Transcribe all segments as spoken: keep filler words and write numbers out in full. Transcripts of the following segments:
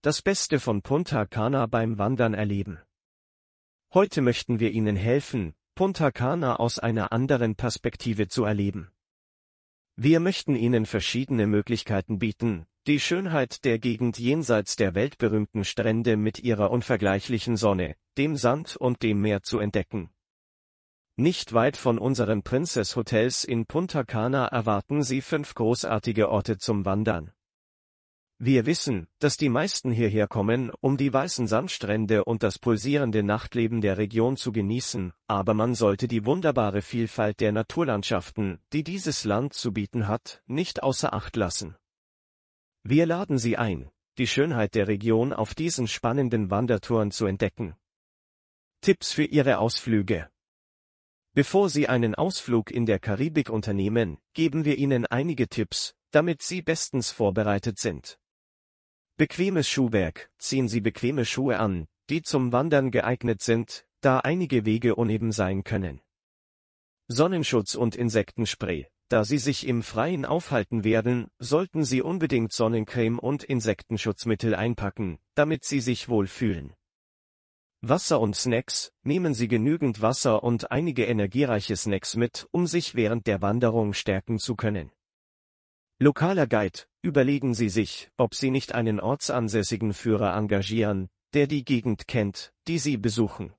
Das Beste von Punta Cana beim Wandern erleben. Heute möchten wir Ihnen helfen, Punta Cana aus einer anderen Perspektive zu erleben. Wir möchten Ihnen verschiedene Möglichkeiten bieten, die Schönheit der Gegend jenseits der weltberühmten Strände mit ihrer unvergleichlichen Sonne, dem Sand und dem Meer zu entdecken. Nicht weit von unseren Princess Hotels in Punta Cana erwarten Sie fünf großartige Orte zum Wandern. Wir wissen, dass die meisten hierher kommen, um die weißen Sandstrände und das pulsierende Nachtleben der Region zu genießen, aber man sollte die wunderbare Vielfalt der Naturlandschaften, die dieses Land zu bieten hat, nicht außer Acht lassen. Wir laden Sie ein, die Schönheit der Region auf diesen spannenden Wandertouren zu entdecken. Tipps für Ihre Ausflüge. Bevor Sie einen Ausflug in der Karibik unternehmen, geben wir Ihnen einige Tipps, damit Sie bestens vorbereitet sind. Bequemes Schuhwerk: Ziehen Sie bequeme Schuhe an, die zum Wandern geeignet sind, da einige Wege uneben sein können. Sonnenschutz und Insektenspray: Da Sie sich im Freien aufhalten werden, sollten Sie unbedingt Sonnencreme und Insektenschutzmittel einpacken, damit Sie sich wohlfühlen. Wasser und Snacks: Nehmen Sie genügend Wasser und einige energiereiche Snacks mit, um sich während der Wanderung stärken zu können. Lokaler Guide: Überlegen Sie sich, ob Sie nicht einen ortsansässigen Führer engagieren, der die Gegend kennt, die Sie besuchen.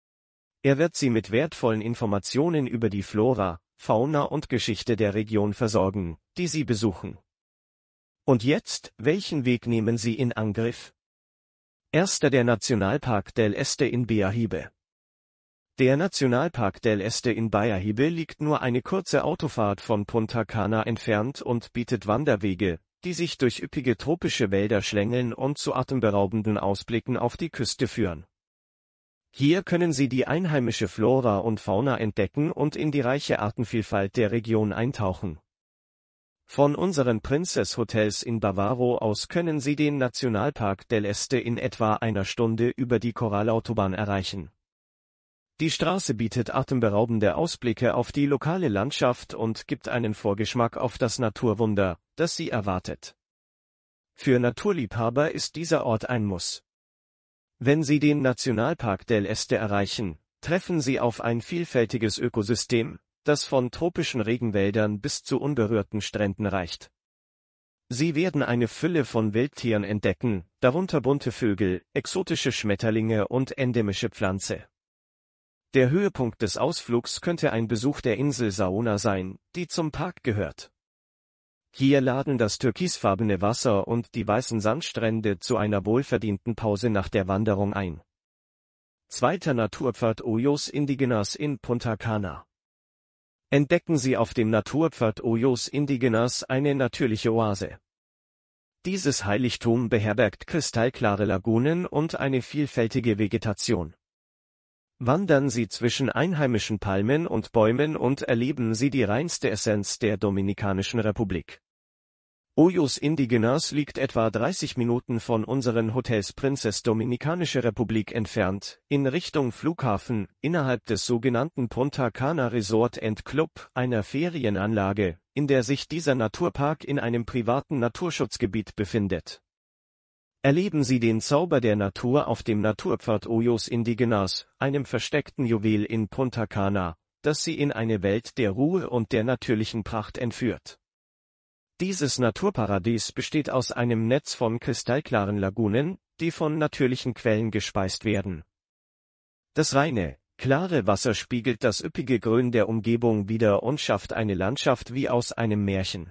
Er wird Sie mit wertvollen Informationen über die Flora, Fauna und Geschichte der Region versorgen, die Sie besuchen. Und jetzt, welchen Weg nehmen Sie in Angriff? Erster der Nationalpark del Este in Bayahibe. Der Nationalpark del Este in Bayahibe liegt nur eine kurze Autofahrt von Punta Cana entfernt und bietet Wanderwege, die sich durch üppige tropische Wälder schlängeln und zu atemberaubenden Ausblicken auf die Küste führen. Hier können Sie die einheimische Flora und Fauna entdecken und in die reiche Artenvielfalt der Region eintauchen. Von unseren Princess Hotels in Bavaro aus können Sie den Nationalpark del Este in etwa einer Stunde über die Corallautobahn erreichen. Die Straße bietet atemberaubende Ausblicke auf die lokale Landschaft und gibt einen Vorgeschmack auf das Naturwunder, das Sie erwartet. Für Naturliebhaber ist dieser Ort ein Muss. Wenn Sie den Nationalpark del Este erreichen, treffen Sie auf ein vielfältiges Ökosystem, das von tropischen Regenwäldern bis zu unberührten Stränden reicht. Sie werden eine Fülle von Wildtieren entdecken, darunter bunte Vögel, exotische Schmetterlinge und endemische Pflanzen. Der Höhepunkt des Ausflugs könnte ein Besuch der Insel Saona sein, die zum Park gehört. Hier laden das türkisfarbene Wasser und die weißen Sandstrände zu einer wohlverdienten Pause nach der Wanderung ein. Zweiter Naturpfad Hoyos Indígenas in Punta Cana. Entdecken Sie auf dem Naturpfad Hoyos Indígenas eine natürliche Oase. Dieses Heiligtum beherbergt kristallklare Lagunen und eine vielfältige Vegetation. Wandern Sie zwischen einheimischen Palmen und Bäumen und erleben Sie die reinste Essenz der Dominikanischen Republik. Hoyos Indígenas liegt etwa dreißig Minuten von unseren Hotels Princess Dominikanische Republik entfernt, in Richtung Flughafen, innerhalb des sogenannten Punta Cana Resort and Club, einer Ferienanlage, in der sich dieser Naturpark in einem privaten Naturschutzgebiet befindet. Erleben Sie den Zauber der Natur auf dem Naturpfad Hoyos Indígenas, einem versteckten Juwel in Punta Cana, das Sie in eine Welt der Ruhe und der natürlichen Pracht entführt. Dieses Naturparadies besteht aus einem Netz von kristallklaren Lagunen, die von natürlichen Quellen gespeist werden. Das reine, klare Wasser spiegelt das üppige Grün der Umgebung wider und schafft eine Landschaft wie aus einem Märchen.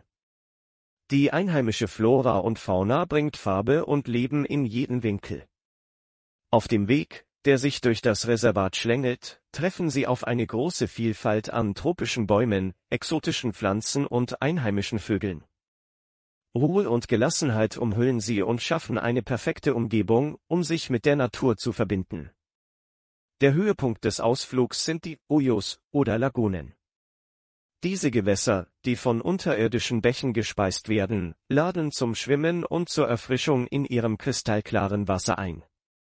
Die einheimische Flora und Fauna bringt Farbe und Leben in jeden Winkel. Auf dem Weg, der sich durch das Reservat schlängelt, treffen Sie auf eine große Vielfalt an tropischen Bäumen, exotischen Pflanzen und einheimischen Vögeln. Ruhe und Gelassenheit umhüllen Sie und schaffen eine perfekte Umgebung, um sich mit der Natur zu verbinden. Der Höhepunkt des Ausflugs sind die Hoyos oder Lagunen. Diese Gewässer, die von unterirdischen Bächen gespeist werden, laden zum Schwimmen und zur Erfrischung in ihrem kristallklaren Wasser ein.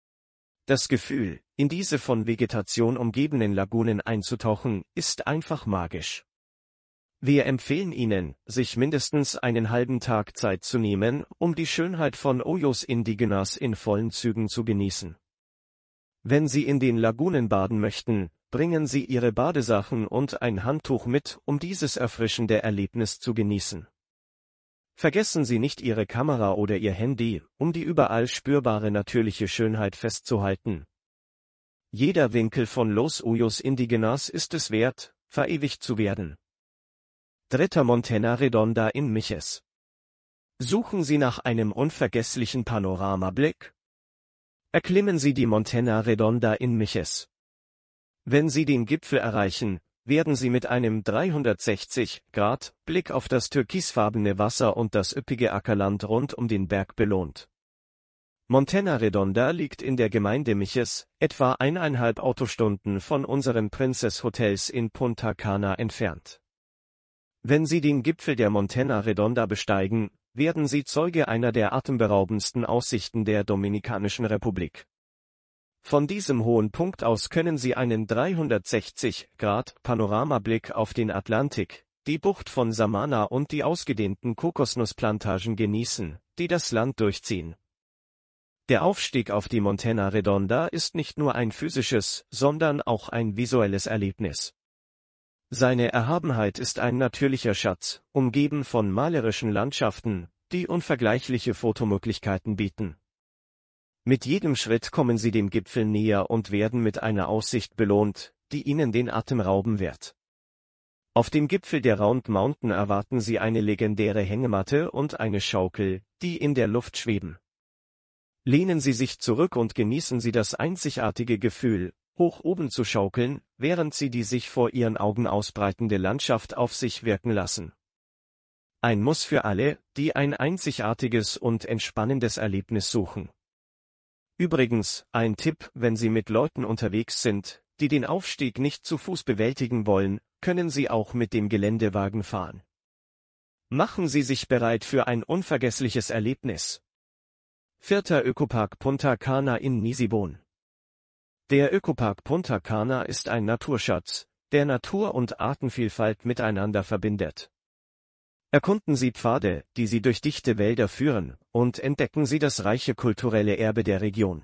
Das Gefühl, in diese von Vegetation umgebenen Lagunen einzutauchen, ist einfach magisch. Wir empfehlen Ihnen, sich mindestens einen halben Tag Zeit zu nehmen, um die Schönheit von Hoyos Indígenas in vollen Zügen zu genießen. Wenn Sie in den Lagunen baden möchten, bringen Sie Ihre Badesachen und ein Handtuch mit, um dieses erfrischende Erlebnis zu genießen. Vergessen Sie nicht Ihre Kamera oder Ihr Handy, um die überall spürbare natürliche Schönheit festzuhalten. Jeder Winkel von Los Hoyos Indígenas ist es wert, verewigt zu werden. Dritter Montana Redonda in Miches. Suchen Sie nach einem unvergesslichen Panoramablick? Erklimmen Sie die Montana Redonda in Miches. Wenn Sie den Gipfel erreichen, werden Sie mit einem dreihundertsechzig Grad Blick auf das türkisfarbene Wasser und das üppige Ackerland rund um den Berg belohnt. Montana Redonda liegt in der Gemeinde Miches, etwa eineinhalb Autostunden von unseren Princess Hotels in Punta Cana entfernt. Wenn Sie den Gipfel der Montana Redonda besteigen, werden Sie Zeuge einer der atemberaubendsten Aussichten der Dominikanischen Republik. Von diesem hohen Punkt aus können Sie einen dreihundertsechzig Grad Panoramablick auf den Atlantik, die Bucht von Samana und die ausgedehnten Kokosnussplantagen genießen, die das Land durchziehen. Der Aufstieg auf die Montana Redonda ist nicht nur ein physisches, sondern auch ein visuelles Erlebnis. Seine Erhabenheit ist ein natürlicher Schatz, umgeben von malerischen Landschaften, die unvergleichliche Fotomöglichkeiten bieten. Mit jedem Schritt kommen Sie dem Gipfel näher und werden mit einer Aussicht belohnt, die Ihnen den Atem rauben wird. Auf dem Gipfel der Round Mountain erwarten Sie eine legendäre Hängematte und eine Schaukel, die in der Luft schweben. Lehnen Sie sich zurück und genießen Sie das einzigartige Gefühl, hoch oben zu schaukeln, während Sie die sich vor Ihren Augen ausbreitende Landschaft auf sich wirken lassen. Ein Muss für alle, die ein einzigartiges und entspannendes Erlebnis suchen. Übrigens, ein Tipp, wenn Sie mit Leuten unterwegs sind, die den Aufstieg nicht zu Fuß bewältigen wollen, können Sie auch mit dem Geländewagen fahren. Machen Sie sich bereit für ein unvergessliches Erlebnis. Vierter Ökopark Punta Cana in Nisibón. Der Ökopark Punta Cana ist ein Naturschatz, der Natur und Artenvielfalt miteinander verbindet. Erkunden Sie Pfade, die Sie durch dichte Wälder führen, und entdecken Sie das reiche kulturelle Erbe der Region.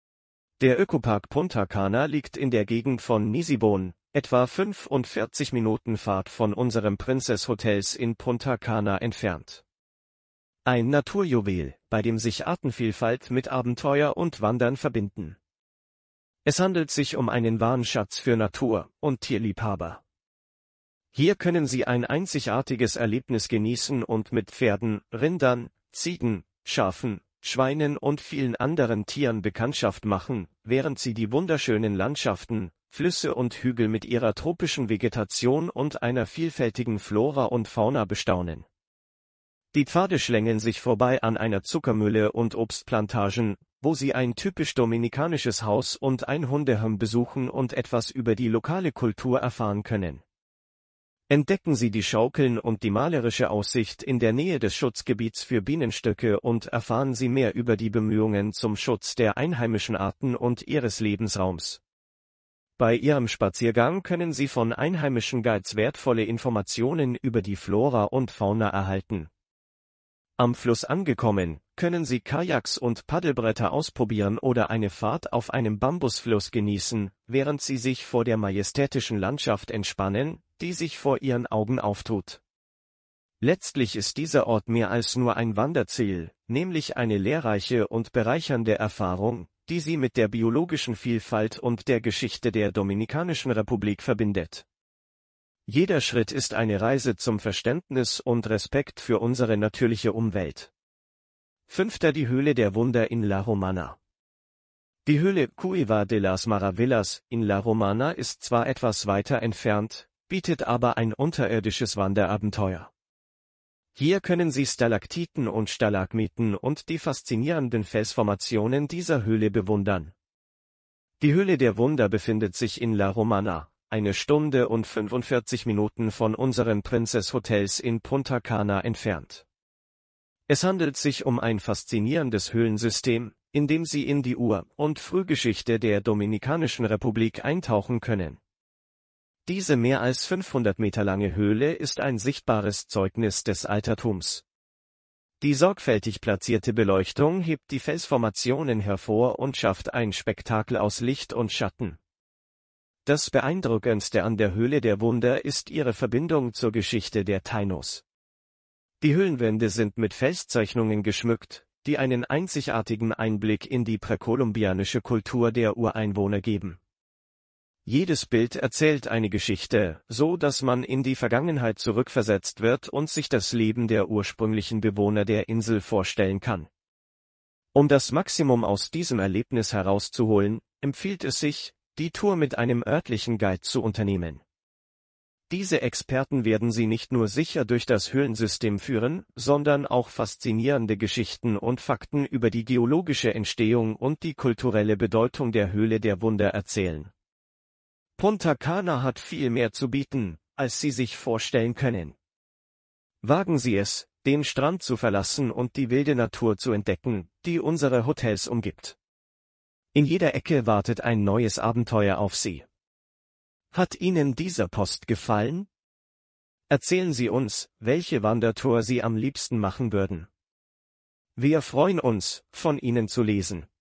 Der Ökopark Punta Cana liegt in der Gegend von Nisibón, etwa fünfundvierzig Minuten Fahrt von unserem Princess Hotels in Punta Cana entfernt. Ein Naturjuwel, bei dem sich Artenvielfalt mit Abenteuer und Wandern verbinden. Es handelt sich um einen wahren Schatz für Natur- und Tierliebhaber. Hier können Sie ein einzigartiges Erlebnis genießen und mit Pferden, Rindern, Ziegen, Schafen, Schweinen und vielen anderen Tieren Bekanntschaft machen, während Sie die wunderschönen Landschaften, Flüsse und Hügel mit ihrer tropischen Vegetation und einer vielfältigen Flora und Fauna bestaunen. Die Pfade schlängeln sich vorbei an einer Zuckermühle und Obstplantagen, wo Sie ein typisch dominikanisches Haus und ein Hundeheim besuchen und etwas über die lokale Kultur erfahren können. Entdecken Sie die Schaukeln und die malerische Aussicht in der Nähe des Schutzgebiets für Bienenstöcke und erfahren Sie mehr über die Bemühungen zum Schutz der einheimischen Arten und ihres Lebensraums. Bei Ihrem Spaziergang können Sie von einheimischen Guides wertvolle Informationen über die Flora und Fauna erhalten. Am Fluss angekommen, können Sie Kajaks und Paddelbretter ausprobieren oder eine Fahrt auf einem Bambusfluss genießen, während Sie sich vor der majestätischen Landschaft entspannen, die sich vor Ihren Augen auftut. Letztlich ist dieser Ort mehr als nur ein Wanderziel, nämlich eine lehrreiche und bereichernde Erfahrung, die Sie mit der biologischen Vielfalt und der Geschichte der Dominikanischen Republik verbindet. Jeder Schritt ist eine Reise zum Verständnis und Respekt für unsere natürliche Umwelt. Fünfter Die Höhle der Wunder in La Romana. Die Höhle Cueva de las Maravillas in La Romana ist zwar etwas weiter entfernt, bietet aber ein unterirdisches Wanderabenteuer. Hier können Sie Stalaktiten und Stalagmiten und die faszinierenden Felsformationen dieser Höhle bewundern. Die Höhle der Wunder befindet sich in La Romana, eine Stunde und fünfundvierzig Minuten von unseren Princess Hotels in Punta Cana entfernt. Es handelt sich um ein faszinierendes Höhlensystem, in dem Sie in die Ur- und Frühgeschichte der Dominikanischen Republik eintauchen können. Diese mehr als fünfhundert Meter lange Höhle ist ein sichtbares Zeugnis des Altertums. Die sorgfältig platzierte Beleuchtung hebt die Felsformationen hervor und schafft ein Spektakel aus Licht und Schatten. Das Beeindruckendste an der Höhle der Wunder ist ihre Verbindung zur Geschichte der Tainos. Die Höhlenwände sind mit Felszeichnungen geschmückt, die einen einzigartigen Einblick in die präkolumbianische Kultur der Ureinwohner geben. Jedes Bild erzählt eine Geschichte, so dass man in die Vergangenheit zurückversetzt wird und sich das Leben der ursprünglichen Bewohner der Insel vorstellen kann. Um das Maximum aus diesem Erlebnis herauszuholen, empfiehlt es sich, die Tour mit einem örtlichen Guide zu unternehmen. Diese Experten werden Sie nicht nur sicher durch das Höhlensystem führen, sondern auch faszinierende Geschichten und Fakten über die geologische Entstehung und die kulturelle Bedeutung der Höhle der Wunder erzählen. Punta Cana hat viel mehr zu bieten, als Sie sich vorstellen können. Wagen Sie es, den Strand zu verlassen und die wilde Natur zu entdecken, die unsere Hotels umgibt. In jeder Ecke wartet ein neues Abenteuer auf Sie. Hat Ihnen dieser Post gefallen? Erzählen Sie uns, welche Wandertour Sie am liebsten machen würden. Wir freuen uns, von Ihnen zu lesen.